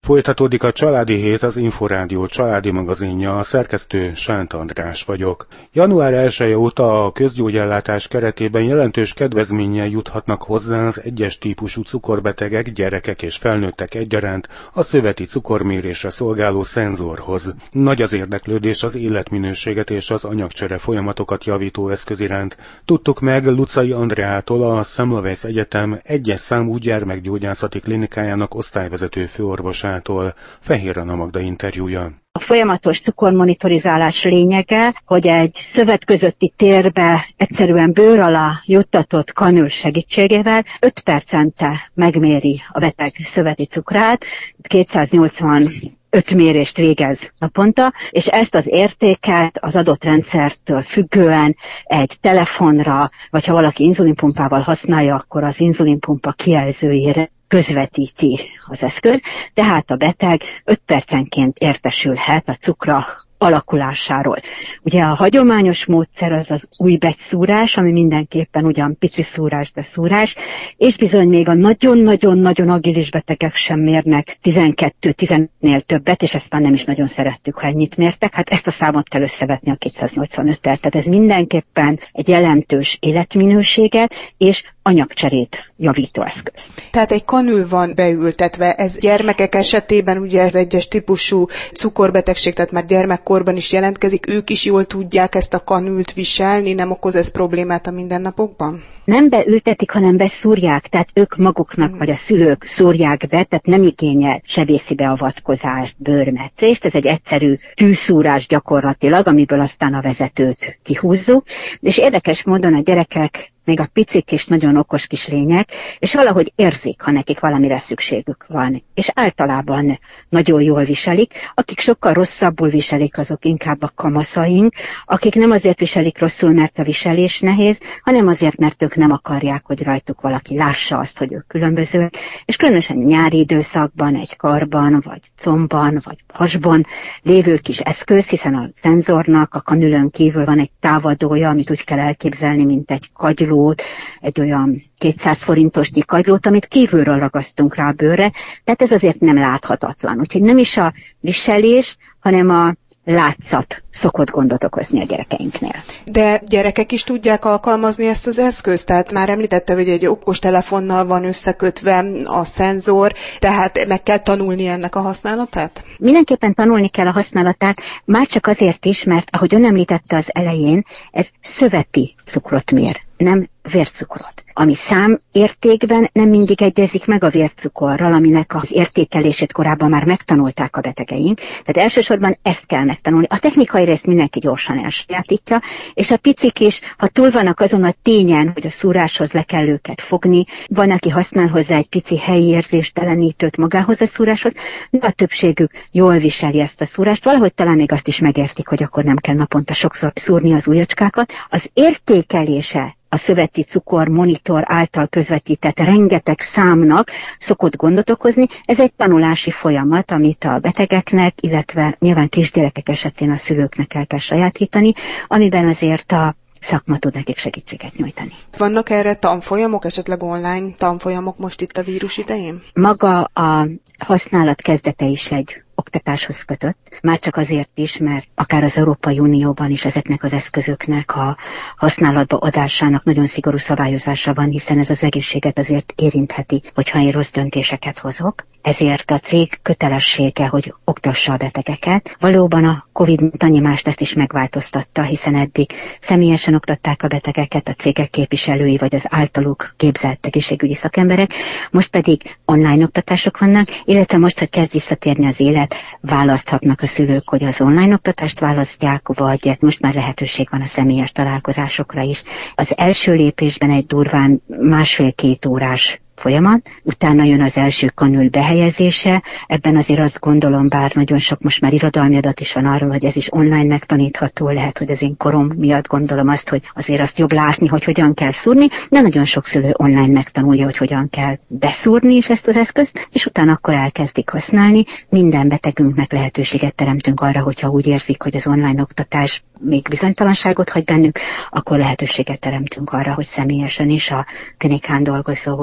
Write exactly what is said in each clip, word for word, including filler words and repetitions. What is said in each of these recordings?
Folytatódik a Családi Hét, az Inforádió családi magazinja, a szerkesztő Sánt András vagyok. január elseje óta a közgyógyellátás keretében jelentős kedvezménnyel juthatnak hozzá az egyes típusú cukorbetegek, gyerekek és felnőttek egyaránt a szöveti cukormérésre szolgáló szenzorhoz. Nagy az érdeklődés az életminőséget és az anyagcsere folyamatokat javító eszköz iránt. Tudtuk meg Lucai Andreától, a Semmelweis Egyetem egyes számú gyermekgyógyászati klinikájának osztályvezető főorvosától. Fehér Anna Magda interjúja. A folyamatos cukormonitorizálás lényege, hogy egy szövet közötti térbe egyszerűen bőr alá juttatott kanül segítségével öt percente megméri a beteg szöveti cukrát, kétszáznyolcvanöt mérést végez naponta, és ezt az értéket az adott rendszertől függően egy telefonra, vagy ha valaki inzulinpumpával használja, akkor az inzulinpumpa kijelzőjére közvetíti az eszköz, tehát a beteg öt percenként értesülhet a cukra alakulásáról. Ugye a hagyományos módszer az az újbegyszúrás, ami mindenképpen ugyan pici szúrás, de szúrás, és bizony még a nagyon-nagyon-nagyon agilis betegek sem mérnek tizenkét-tizennél többet, és ezt már nem is nagyon szerettük, ha ennyit mértek. Hát ezt a számot kell összevetni a kétszáznyolcvanöttel, tehát ez mindenképpen egy jelentős életminőséget és anyagcserét javító eszköz. Tehát egy kanül van beültetve, ez gyermekek esetében ugye ez egyes típusú cukorbetegség, tehát már gyermekkorban is jelentkezik, ők is jól tudják ezt a kanült viselni, nem okoz ez problémát a mindennapokban? Nem beültetik, hanem beszúrják, tehát ők maguknak hmm. vagy a szülők szúrják be, tehát nem igényel sebészi beavatkozást, bőrmetszést, ez egy egyszerű tűszúrás gyakorlatilag, amiből aztán a vezetőt kihúzzuk, és érdekes módon a gyerekek még a picik és nagyon okos kis lények, és valahogy érzik, ha nekik valamire szükségük van. És általában nagyon jól viselik. Akik sokkal rosszabbul viselik, azok inkább a kamaszaink, akik nem azért viselik rosszul, mert a viselés nehéz, hanem azért, mert ők nem akarják, hogy rajtuk valaki lássa azt, hogy ők különbözőek. És különösen nyári időszakban, egy karban, vagy combban, vagy hasban lévő kis eszköz, hiszen a szenzornak a kanülön kívül van egy távadója, amit úgy kell elképzelni, mint egy kagyló, egy olyan kétszáz forintosnyi kagylót, amit kívülről ragasztunk rá a bőrre, tehát ez azért nem láthatatlan. Úgyhogy nem is a viselés, hanem a látszat szokott gondot okozni a gyerekeinknél. De gyerekek is tudják alkalmazni ezt az eszközt? Tehát már említette, hogy egy okos telefonnal van összekötve a szenzor, tehát meg kell tanulni ennek a használatát? Mindenképpen tanulni kell a használatát, már csak azért is, mert ahogy ön említette az elején, ez szöveti cukrot mér, nem vércukrot, ami számértékben nem mindig egyezik meg a vércukorral, aminek az értékelését korábban már megtanulták a betegeink. Tehát elsősorban ezt kell megtanulni. A technikai részt mindenki gyorsan elsajátítja, és a picik is, ha túl vannak azon a tényen, hogy a szúráshoz le kell őket fogni, van, aki használ hozzá egy pici helyi érzéstelenítőt magához a szúráshoz, de a többségük jól viseli ezt a szúrást, valahogy talán még azt is megértik, hogy akkor nem kell naponta sokszor szúrni az ujjacskákat. Az értékelése a szöveti cukor monitor által közvetített rengeteg számnak szokott gondot okozni. Ez egy tanulási folyamat, amit a betegeknek, illetve nyilván kisgyerekek esetén a szülőknek el kell sajátítani, amiben azért a szakma tud nekik segítséget nyújtani. Vannak erre tanfolyamok, esetleg online tanfolyamok most itt a vírus idején? Maga a használat kezdete is egy oktatáshoz kötött, már csak azért is, mert akár az Európai Unióban is ezeknek az eszközöknek a használatba adásának nagyon szigorú szabályozása van, hiszen ez az egészséget azért érintheti, hogyha én rossz döntéseket hozok. Ezért a cég kötelessége, hogy oktassa a betegeket. Valóban a Covid mint annyi mást ezt is megváltoztatta, hiszen eddig személyesen oktatták a betegeket, a cégek képviselői vagy az általuk képzelt egészségügyi szakemberek, most pedig online oktatások vannak, illetve most, hogy kezd visszatérni az élet, választhatnak a szülők, hogy az online oktatást választják, vagy most már lehetőség van a személyes találkozásokra is. Az első lépésben egy durván másfél-két órás folyamat, utána jön az első kanül behelyezése, ebben azért azt gondolom, bár nagyon sok most már irodalmi adat is van arról, hogy ez is online megtanítható, lehet, hogy az én korom miatt gondolom azt, hogy azért azt jobb látni, hogy hogyan kell szúrni, de nagyon sok szülő online megtanulja, hogy hogyan kell beszúrni is ezt az eszközt, és utána akkor elkezdik használni. Minden betegünknek lehetőséget teremtünk arra, hogyha úgy érzik, hogy az online oktatás még bizonytalanságot hagy bennük, akkor lehetőséget teremtünk arra, hogy személyesen is a klinikán dolgozó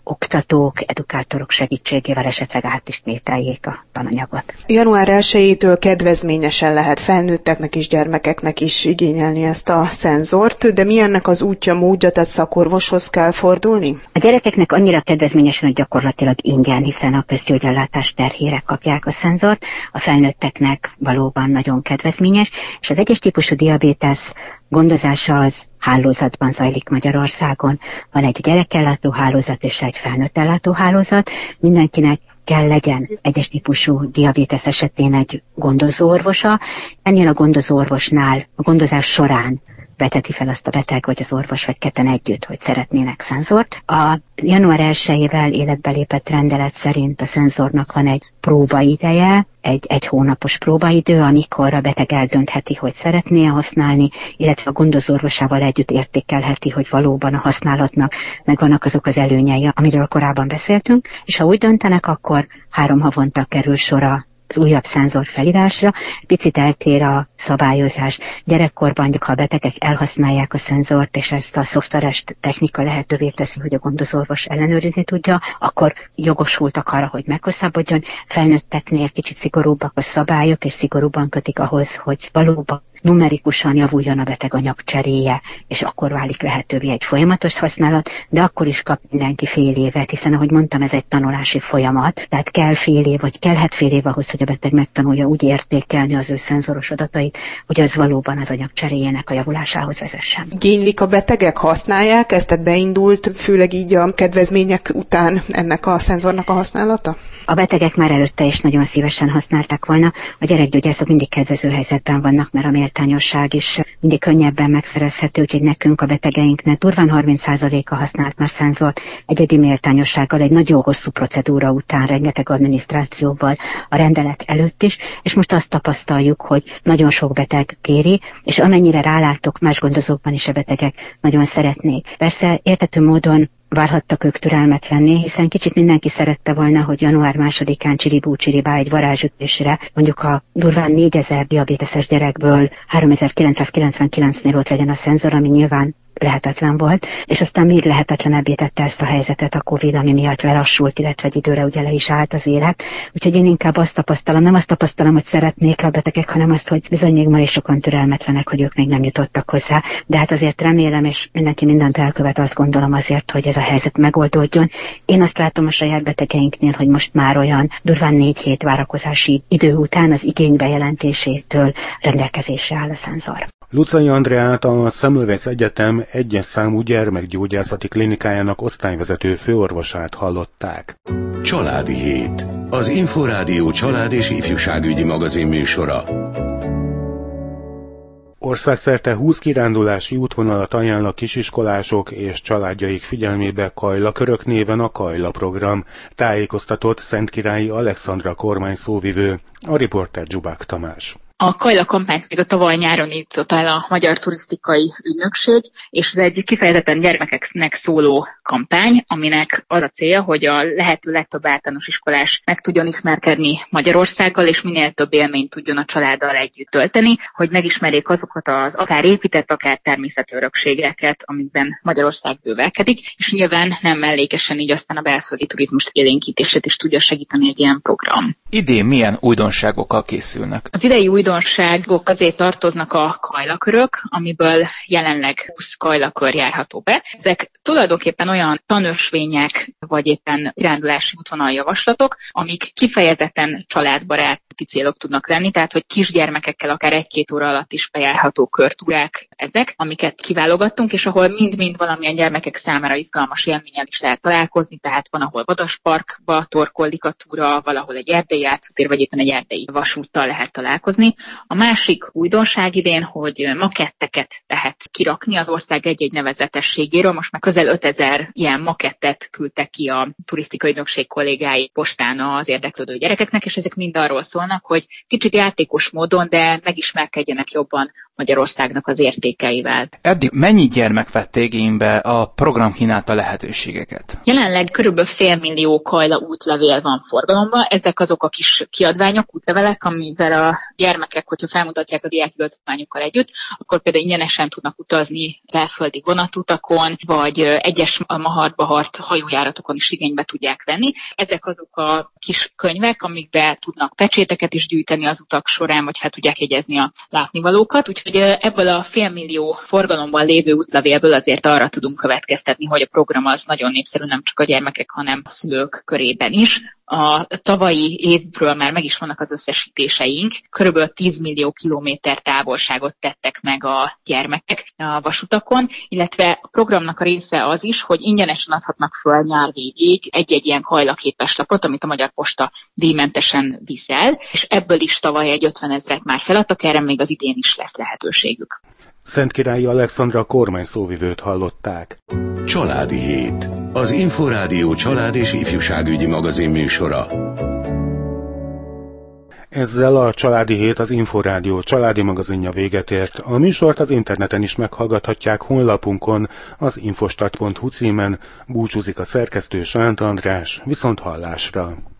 oktatók, edukátorok segítségével esetleg átismételjék a tananyagot. január elsejétől kedvezményesen lehet felnőtteknek és gyermekeknek is igényelni ezt a szenzort, de mi ennek az útja, módja, tehát szakorvoshoz kell fordulni? A gyerekeknek annyira kedvezményesen, hogy gyakorlatilag ingyen, hiszen a közgyógyellátás terhére kapják a szenzort, a felnőtteknek valóban nagyon kedvezményes, és az egyes típusú diabétesz gondozása az hálózatban zajlik Magyarországon. Van egy gyerekellátó hálózat és egy felnőttellátó hálózat. Mindenkinek kell legyen egyes típusú diabétesz esetén egy gondozóorvosa. Ennél a gondozóorvosnál a gondozás során veteti fel azt a beteg, vagy az orvos, vagy ketten együtt, hogy szeretnének szenzort. A január elsejével életbe lépett rendelet szerint a szenzornak van egy próbaideje, egy, egy hónapos próbaidő, amikor a beteg eldöntheti, hogy szeretné használni, illetve a gondozórvosával együtt értékelheti, hogy valóban a használatnak megvannak azok az előnyei, amiről korábban beszéltünk, és ha úgy döntenek, akkor három havonta kerül sor az újabb szenzor felírásra. Picit eltér a szabályozás. Gyerekkorban, ha a betegek elhasználják a szenzort, és ezt a szoftveres technika lehetővé teszi, hogy a gondozórvos ellenőrizni tudja, akkor jogosultak arra, hogy meghosszabbodjon. Felnőtteknél kicsit szigorúbbak a szabályok, és szigorúbban kötik ahhoz, hogy valóban numerikusan javuljon a beteganyag cseréje, és akkor válik lehetővé egy folyamatos használat, de akkor is kap mindenki fél évet, hiszen ahogy mondtam, ez egy tanulási folyamat, tehát kell fél év, vagy kellhet fél év ahhoz, hogy a beteg megtanulja úgy értékelni az ő szenzoros adatait, hogy az valóban az anyag cseréjének a javulásához vezessen. Igénylik a betegek, használják ezt, tehát beindult, főleg így a kedvezmények után ennek a szenzornak a használata? A betegek már előtte is nagyon szívesen használták volna, a gyerekgyógyászok mindig kedvező helyzetben vannak, mert a méltányosság is mindig könnyebben megszerezhető, úgyhogy nekünk, a betegeinknek durván harminc százaléka használt már szenzort egyedi méltányossággal, egy nagyon hosszú procedúra után, rengeteg adminisztrációval a rendelet előtt is, és most azt tapasztaljuk, hogy nagyon sok beteg kéri, és amennyire rálátok, más gondozókban is a betegek nagyon szeretnék. Persze érthető módon várhattak ők türelmetlenné, hiszen kicsit mindenki szerette volna, hogy január másodikán csiribú csiribá egy varázsütésre mondjuk a durván négyezer diabéteses gyerekből háromezer-kilencszázkilencvenkilencnél ott legyen a szenzor, ami nyilván lehetetlen volt, és aztán még lehetetlenebbé tette ezt a helyzetet a Covid, ami miatt lelassult, illetve egy időre ugye le is állt az élet. Úgyhogy én inkább azt tapasztalom, nem azt tapasztalom, hogy szeretnék a betegek, hanem azt, hogy bizony még ma is sokan türelmetlenek, hogy ők még nem jutottak hozzá. De hát azért remélem, és mindenki mindent elkövet, azt gondolom azért, hogy ez a helyzet megoldódjon. Én azt látom a saját betegeinknél, hogy most már olyan durván négy hét várakozási idő után az igény bejelentésétől rendelkezésre áll a szenzor. Lucai Andreát, a Semmelweis Egyetem egyes számú gyermekgyógyászati klinikájának osztályvezető főorvosát hallották. Családi hét. Az Inforádió család és ifjúságügyi magazin műsora. Országszerte húsz kirándulási útvonalat ajánl a kisiskolások és családjaik figyelmébe Kajla-körök néven a Kajla program, tájékoztatott Szentkirályi Alexandra kormány szóvivő, a riporter Zsubák Tamás. A Kajla kampányt még a tavaly nyáron indított el a Magyar Turisztikai Ügynökség, és ez egy kifejezetten gyermekeknek szóló kampány, aminek az a célja, hogy a lehető legtöbb általános iskolás meg tudjon ismerkedni Magyarországgal, és minél több élményt tudjon a családdal együtt tölteni, hogy megismerjék azokat az akár épített, akár természeti örökségeket, amikben Magyarország bővelkedik, és nyilván nem mellékesen így aztán a belföldi turizmus élénkítését is tudja segíteni egy ilyen program. Idén milyen újdonságokkal készülnek? Az idei újdonságok azért tartoznak a kajlakörök, amiből jelenleg húsz kajlakör járható be. Ezek tulajdonképpen olyan tanösvények, vagy éppen kirándulási útvonal javaslatok, amik kifejezetten családbarát célok tudnak lenni, tehát hogy kisgyermekekkel akár egy-két óra alatt is bejárható körtúrák ezek, amiket kiválogattunk, és ahol mind-mind valamilyen gyermekek számára izgalmas élménnyel is lehet találkozni, tehát van, ahol vadasparkba torkollik a túra, valahol egy erdei játszótér, vagy éppen egy erdei vasúttal lehet találkozni. A másik újdonság idén, hogy maketteket lehet kirakni az ország egy-egy nevezetességéről. Most már közel ötezer ilyen makettet küldtek ki a turisztikai ügynökség kollégái postán az érdeklődő gyerekeknek, és ezek mind arról szólnak, hogy kicsit játékos módon, de megismerkedjenek jobban Magyarországnak az értékeivel. Eddig mennyi gyermek vett igénybe, a program kínálta lehetőségeket? Jelenleg körülbelül félmillió Kajla útlevél van forgalomban. Ezek azok a kis kiadványok, útlevelek, amivel a gyermekek, hogyha felmutatják a diákigazolványukkal együtt, akkor például ingyenesen tudnak utazni belföldi vonatutakon, vagy egyes mahart-bahart hajójáratokon is igénybe tudják venni. Ezek azok a kis könyvek, amikbe tudnak pecséteket is gyűjteni az utak során, vagy fel tudják jegyezni a látnivalókat. Úgyhogy ebből a félmillió forgalomban lévő útlevélből azért arra tudunk következtetni, hogy a program az nagyon népszerű nem csak a gyermekek, hanem a szülők körében is. A tavalyi évről már meg is vannak az összesítéseink. Körülbelül tíz millió kilométer távolságot tettek meg a gyermekek a vasutakon, illetve a programnak a része az is, hogy ingyenesen adhatnak föl nyár végéig egy-egy ilyen hajlaképes lapot, amit a Magyar Posta díjmentesen viszel, és ebből is tavaly egy ötvenezret már feladtak, erre még az idén is lesz lehetőségük. Szentkirályi Alexandra kormány szóvivőt hallották. Családi hét. Az Inforádió család és ifjúságügyi magazin műsora. Ezzel a Családi Hét, az Inforádió családi magazinja véget ért. A műsort az interneten is meghallgathatják honlapunkon, az infostart pont hu címen. Búcsúzik a szerkesztő Sánt András, viszont hallásra.